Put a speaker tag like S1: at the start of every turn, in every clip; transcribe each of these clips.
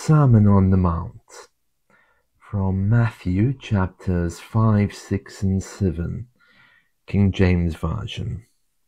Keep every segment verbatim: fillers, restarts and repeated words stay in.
S1: Sermon on the Mount from Matthew chapters five, six and seven, King James Version.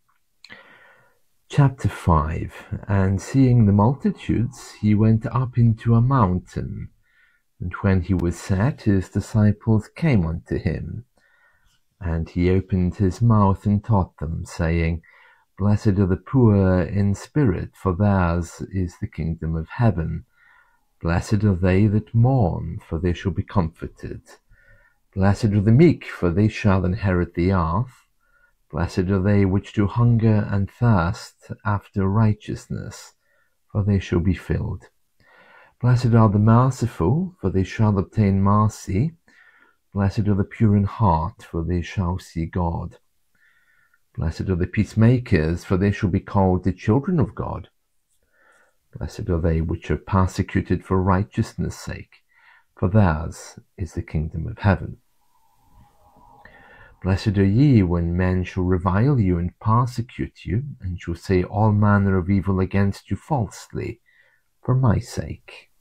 S1: Chapter five. And seeing the multitudes, he went up into a mountain, and when he was set, his disciples came unto him. And he opened his mouth and taught them, saying, Blessed are the poor in spirit, for theirs is the kingdom of heaven. Blessed are they that mourn, for they shall be comforted. Blessed are the meek, for they shall inherit the earth. Blessed are they which do hunger and thirst after righteousness, for they shall be filled. Blessed are the merciful, for they shall obtain mercy. Blessed are the pure in heart, for they shall see God. Blessed are the peacemakers, for they shall be called the children of God. Blessed are they which are persecuted for righteousness' sake, for theirs is the kingdom of heaven. Blessed are ye when men shall revile you and persecute you, and shall say all manner of evil against you falsely, for my sake.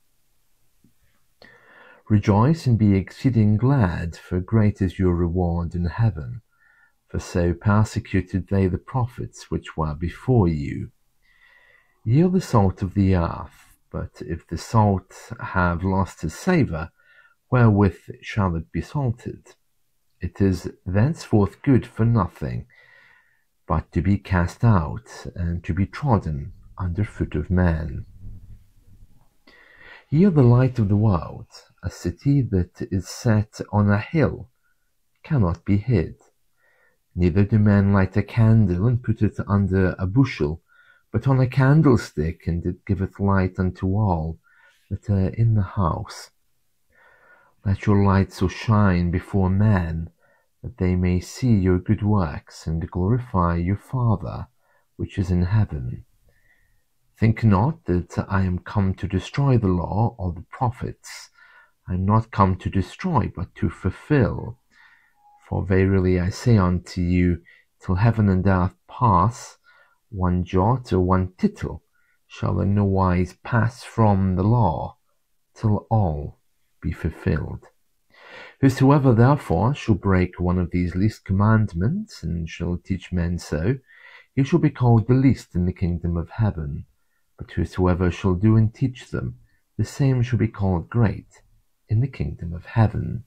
S1: Rejoice and be exceeding glad, for great is your reward in heaven. For so persecuted they the prophets which were before you. Ye are the salt of the earth, but if the salt have lost his savour, wherewith shall it be salted? It is thenceforth good for nothing, but to be cast out, and to be trodden under foot of men. Ye are the light of the world. A city that is set on a hill cannot be hid. Neither do men light a candle and put it under a bushel, but on a candlestick, and it giveth light unto all that are in the house. Let your light so shine before men, that they may see your good works, and glorify your Father which is in heaven. Think not that I am come to destroy the law or the prophets. I am not come to destroy, but to fulfill. For verily I say unto you, till heaven and earth pass, one jot or one tittle shall in no wise pass from the law, till all be fulfilled. Whosoever therefore shall break one of these least commandments, and shall teach men so, he shall be called the least in the kingdom of heaven. But whosoever shall do and teach them, the same shall be called great in the kingdom of heaven.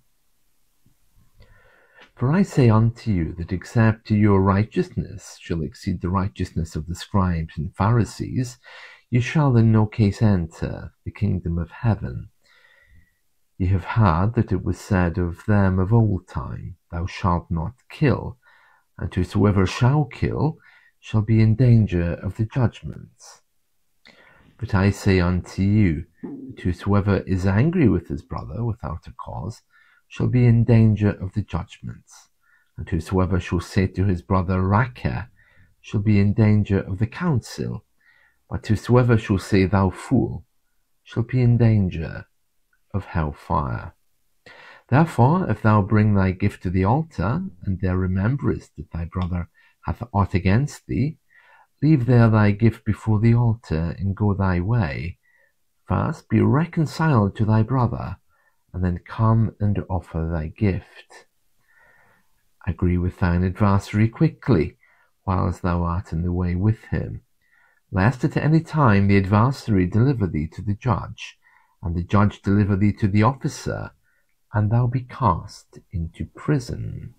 S1: For I say unto you, that except your righteousness shall exceed the righteousness of the scribes and Pharisees, ye shall in no case enter the kingdom of heaven. Ye have heard that it was said of them of old time, Thou shalt not kill, and whosoever shall kill shall be in danger of the judgments. But I say unto you, that whosoever is angry with his brother without a cause shall be in danger of the judgments. And whosoever shall say to his brother, Raca, shall be in danger of the council. But whosoever shall say, Thou fool, shall be in danger of hell fire. Therefore, if thou bring thy gift to the altar, and there rememberest that thy brother hath aught against thee, leave there thy gift before the altar, and go thy way. First be reconciled to thy brother, and then come and offer thy gift. Agree with thine adversary quickly, whilst thou art in the way with him, lest at any time the adversary deliver thee to the judge, and the judge deliver thee to the officer, and thou be cast into prison.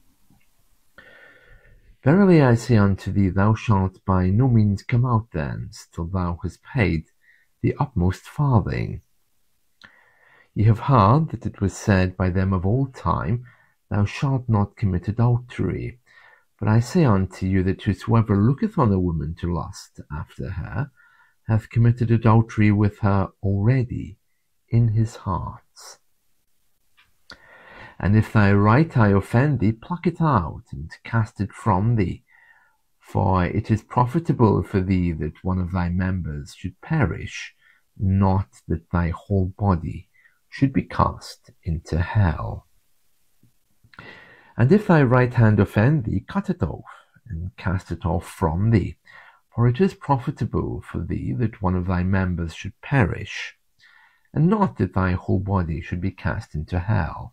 S1: Verily I say unto thee, thou shalt by no means come out thence, till thou hast paid the utmost farthing. Ye have heard that it was said by them of old time, Thou shalt not commit adultery. But I say unto you, that whosoever looketh on a woman to lust after her, hath committed adultery with her already in his heart. And if thy right eye offend thee, pluck it out, and cast it from thee. For it is profitable for thee that one of thy members should perish, not that thy whole body should be cast into hell. And if thy right hand offend thee, cut it off, and cast it off from thee. For it is profitable for thee that one of thy members should perish, and not that thy whole body should be cast into hell.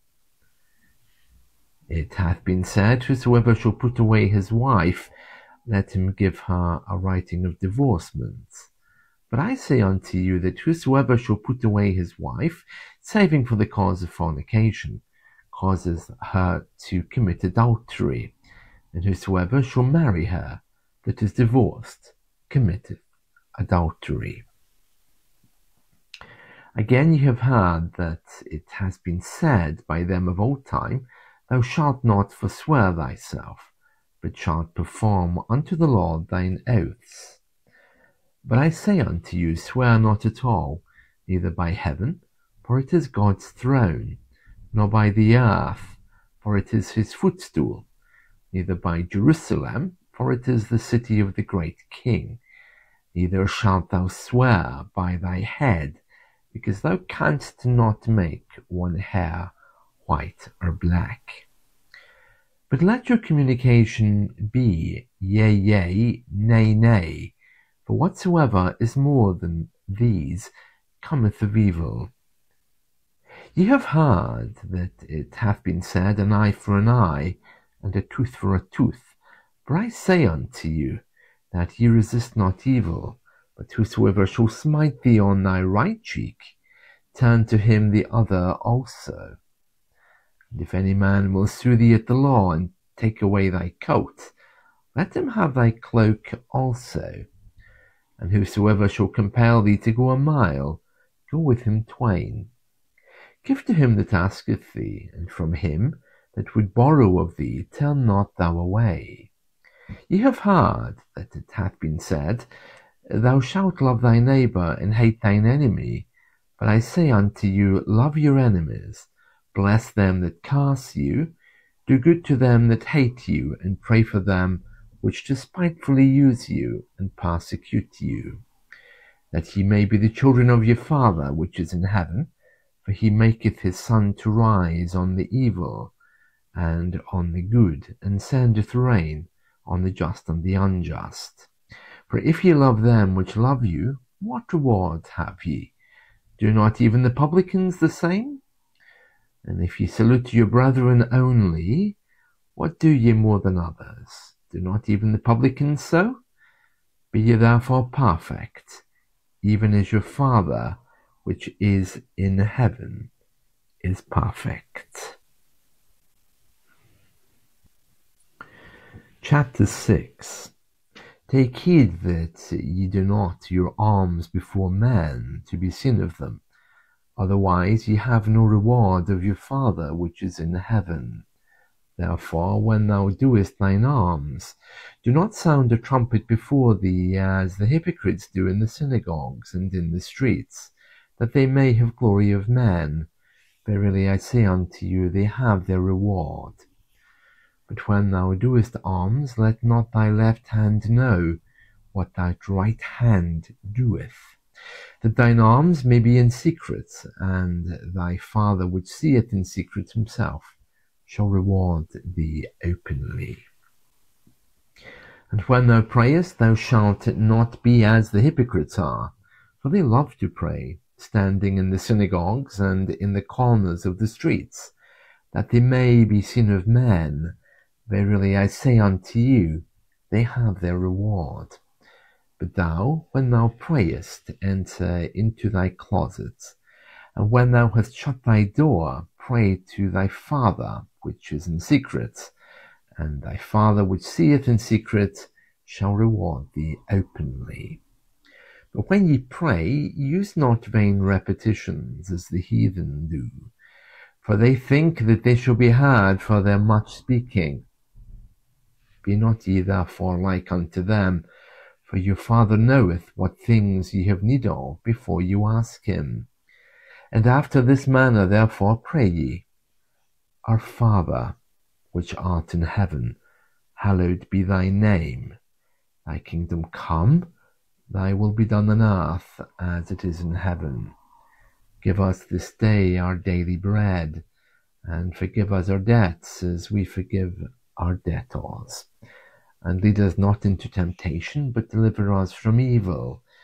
S1: It hath been said, Whosoever shall put away his wife, let him give her a writing of divorcement. But I say unto you that whosoever shall put away his wife, saving for the cause of fornication, causes her to commit adultery, and whosoever shall marry her that is divorced committeth adultery. Again ye have heard that it has been said by them of old time, Thou shalt not forswear thyself, but shalt perform unto the Lord thine oaths. But I say unto you, swear not at all, neither by heaven, for it is God's throne, nor by the earth, for it is his footstool, neither by Jerusalem, for it is the city of the great King. Neither shalt thou swear by thy head, because thou canst not make one hair white or black. But let your communication be yea, yea, nay, nay, for whatsoever is more than these cometh of evil. Ye have heard that it hath been said, An eye for an eye, and a tooth for a tooth. For I say unto you, that ye resist not evil, but whosoever shall smite thee on thy right cheek, turn to him the other also. And if any man will sue thee at the law, and take away thy coat, let him have thy cloak also. And whosoever shall compel thee to go a mile, go with him twain. Give to him that asketh thee, and from him that would borrow of thee turn not thou away. Ye have heard that it hath been said, Thou shalt love thy neighbour, and hate thine enemy. But I say unto you, love your enemies, bless them that curse you, do good to them that hate you, and pray for them which despitefully use you and persecute you, that ye may be the children of your Father which is in heaven. For he maketh his sun to rise on the evil and on the good, and sendeth rain on the just and the unjust. For if ye love them which love you, what reward have ye? Do not even the publicans the same? And if ye salute your brethren only, what do ye more than others? Do not even the publicans so? Be ye therefore perfect, even as your Father which is in heaven is perfect. Chapter six. Take heed that ye do not your alms before men to be seen of them, otherwise ye have no reward of your Father which is in heaven. Therefore, when thou doest thine alms, do not sound a trumpet before thee, as the hypocrites do in the synagogues and in the streets, that they may have glory of men. Verily I say unto you, they have their reward. But when thou doest alms, let not thy left hand know what thy right hand doeth, that thine alms may be in secret, and thy Father which seeth in secret himself shall reward thee openly. And when thou prayest, thou shalt not be as the hypocrites are, for they love to pray, standing in the synagogues and in the corners of the streets, that they may be seen of men. Verily I say unto you, they have their reward. But thou, when thou prayest, enter into thy closet, and when thou hast shut thy door, pray to thy Father which is in secret, and thy Father which seeth in secret shall reward thee openly. But when ye pray, use not vain repetitions, as the heathen do, for they think that they shall be heard for their much speaking. Be not ye therefore like unto them, for your Father knoweth what things ye have need of before you ask him. And after this manner therefore pray ye, Our Father, which art in heaven, hallowed be thy name. Thy kingdom come, thy will be done on earth as it is in heaven. Give us this day our daily bread, and forgive us our debts as we forgive our debtors. And lead us not into temptation, but deliver us from evil.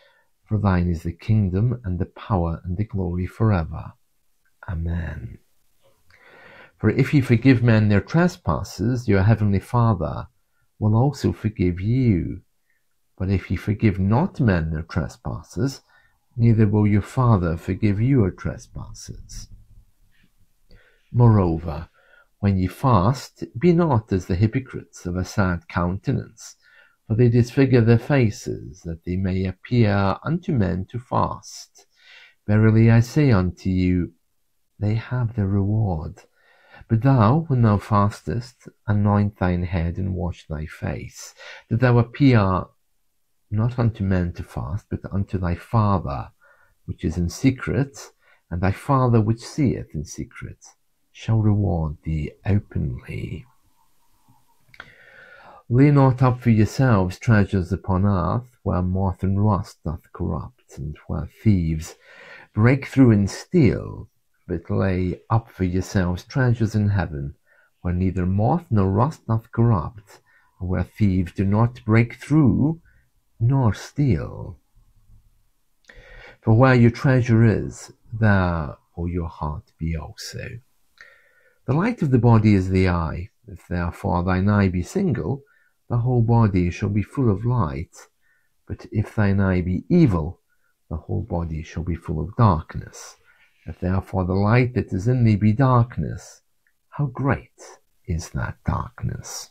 S1: For thine is the kingdom, and the power, and the glory forever. Amen. For if ye forgive men their trespasses, your heavenly Father will also forgive you. But if ye forgive not men their trespasses, neither will your Father forgive your trespasses. Moreover, when ye fast, be not as the hypocrites of a sad countenance, for they disfigure their faces, that they may appear unto men to fast. Verily I say unto you, they have their reward. But thou, when thou fastest, anoint thine head and wash thy face, that thou appear not unto men to fast, but unto thy Father which is in secret, and thy Father which seeth in secret shall reward thee openly. Lay not up for yourselves treasures upon earth, where moth and rust doth corrupt, and where thieves break through and steal, but lay up for yourselves treasures in heaven, where neither moth nor rust doth corrupt, and where thieves do not break through nor steal. For where your treasure is, there will your heart be also. The light of the body is the eye. If therefore thine eye be single, the whole body shall be full of light. But if thine eye be evil, the whole body shall be full of darkness. If therefore the light that is in thee be darkness, how great is that darkness?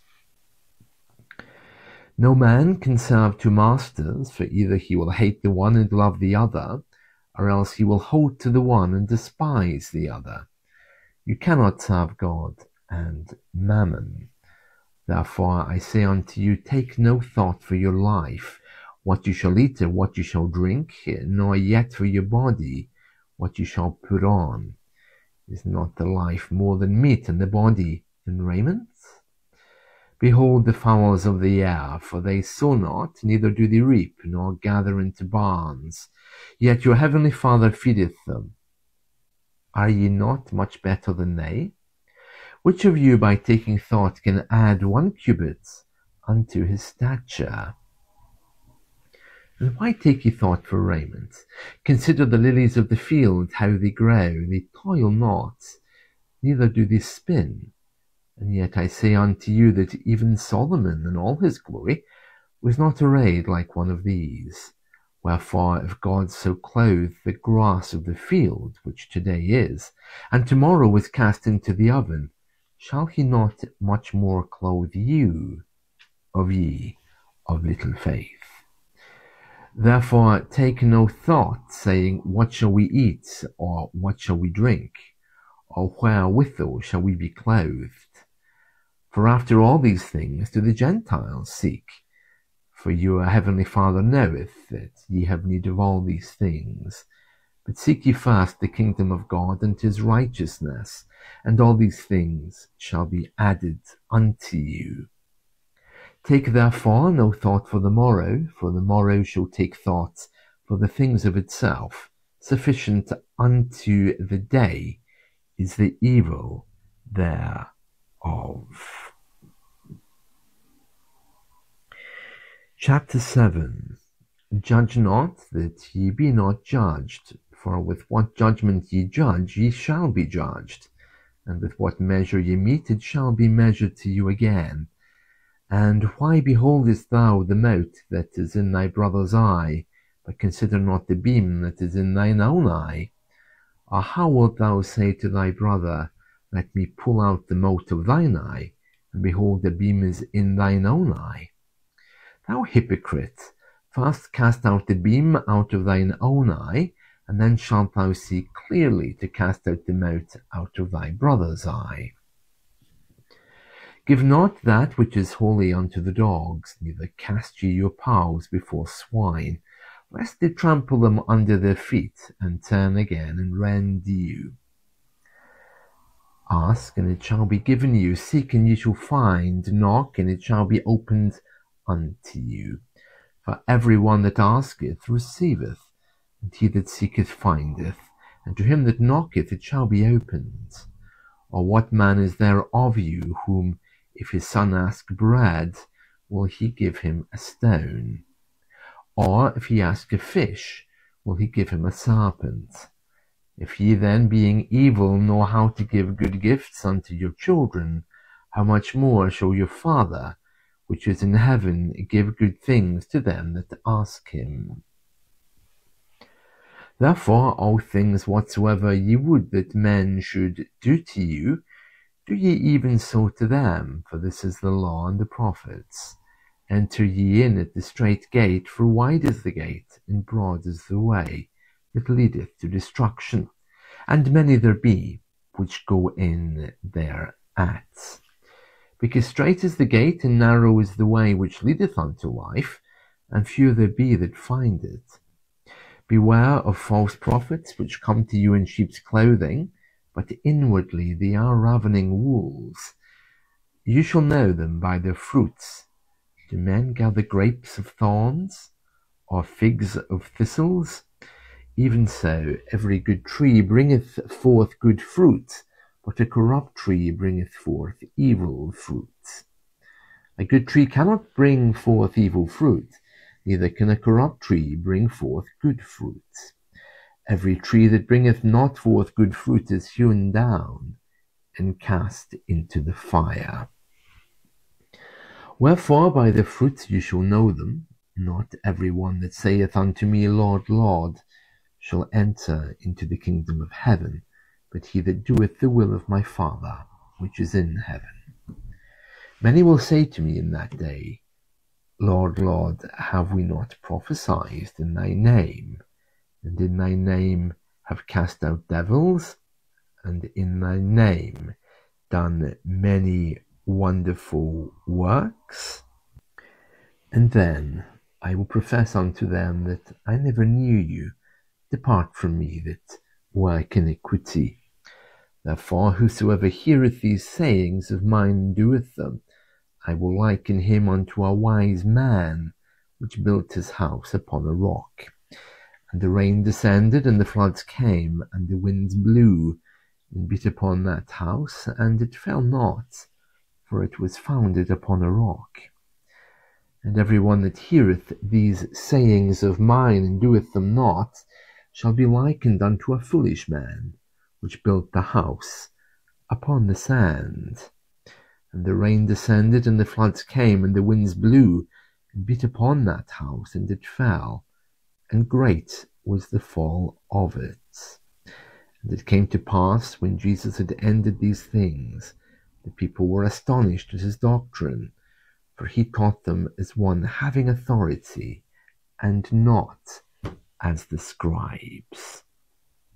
S1: No man can serve two masters, for either he will hate the one and love the other, or else he will hold to the one and despise the other. You cannot serve God and mammon. Therefore I say unto you, take no thought for your life, what you shall eat or what you shall drink, nor yet for your body, what you shall put on. Is not the life more than meat, and the body than raiment? Behold the fowls of the air, for they sow not, neither do they reap, nor gather into barns, yet your heavenly Father feedeth them. Are ye not much better than they? Which of you by taking thought can add one cubit unto his stature? And why take ye thought for raiment? Consider the lilies of the field, how they grow, they toil not, neither do they spin. And yet I say unto you that even Solomon in all his glory was not arrayed like one of these. Wherefore, if God so clothe the grass of the field, which today is, and tomorrow is cast into the oven, shall he not much more clothe you, of ye of little faith? Therefore take no thought, saying, what shall we eat, or what shall we drink, or wherewithal shall we be clothed? For after all these things do the Gentiles seek. For your heavenly Father knoweth that ye have need of all these things. But seek ye first the kingdom of God and his righteousness, and all these things shall be added unto you. Take therefore no thought for the morrow, for the morrow shall take thought for the things of itself. Sufficient unto the day is the evil thereof. Chapter seven. Judge not, that ye be not judged, for with what judgment ye judge, ye shall be judged, and with what measure ye mete, it shall be measured to you again. And why beholdest thou the mote that is in thy brother's eye, but consider not the beam that is in thine own eye? Or how wilt thou say to thy brother, let me pull out the mote of thine eye, and behold the beam is in thine own eye? Thou hypocrite, first cast out the beam out of thine own eye, and then shalt thou see clearly to cast out the mote out of thy brother's eye. Give not that which is holy unto the dogs, neither cast ye your pearls before swine, lest they trample them under their feet, and turn again and rend you. Ask, and it shall be given you. Seek, and ye shall find. Knock, and it shall be opened unto you. For every one that asketh receiveth, and he that seeketh findeth, and to him that knocketh it shall be opened. Or what man is there of you whom, if his son ask bread, will he give him a stone? Or if he ask a fish, will he give him a serpent? If ye then, being evil, know how to give good gifts unto your children, how much more shall your Father, which is in heaven, give good things to them that ask him? Therefore all things whatsoever ye would that men should do to you, do ye even so to them, for this is the law and the prophets. Enter ye in at the strait gate, for wide is the gate, and broad is the way that leadeth to destruction, and many there be which go in thereat. Because strait is the gate, and narrow is the way which leadeth unto life, and few there be that find it. Beware of false prophets, which come to you in sheep's clothing, but inwardly they are ravening wolves. You shall know them by their fruits. Do men gather grapes of thorns, or figs of thistles? Even so, every good tree bringeth forth good fruit, but a corrupt tree bringeth forth evil fruit. A good tree cannot bring forth evil fruit, neither can a corrupt tree bring forth good fruit. Every tree that bringeth not forth good fruit is hewn down and cast into the fire. Wherefore by the fruits you shall know them. Not every one that saith unto me, Lord, Lord, shall enter into the kingdom of heaven, but he that doeth the will of my Father which is in heaven. Many will say to me in that day, Lord, Lord, have we not prophesied in thy name, and in thy name have cast out devils, and in thy name done many wonderful works? And then I will profess unto them that I never knew you. Depart from me that work iniquity. Therefore whosoever heareth these sayings of mine and doeth them, I will liken him unto a wise man, which built his house upon a rock. And the rain descended, and the floods came, and the winds blew, and beat upon that house, and it fell not, for it was founded upon a rock. And every one that heareth these sayings of mine, and doeth them not, shall be likened unto a foolish man, which built the house upon the sand. And the rain descended, and the floods came, and the winds blew, and beat upon that house, and it fell, and great was the fall of it. And it came to pass, when Jesus had ended these things, the people were astonished at his doctrine, for he taught them as one having authority, and not as the scribes.